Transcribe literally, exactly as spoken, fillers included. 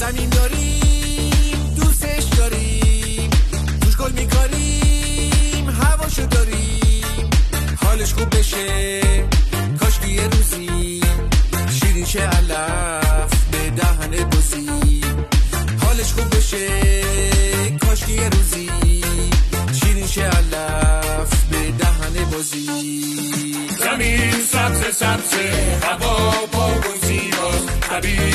زمین داریم دوستش داریم، توش گل میکاریم هواشو داریم. حالش خوب بشه کاش که یه روزی شیرین شه علف به دهن بزی. حالش خوب بشه کاش که یه روزی شیرین شه علف به دهن بزی. زمین سبز سبز هوا پاک و زیباست، طبیعت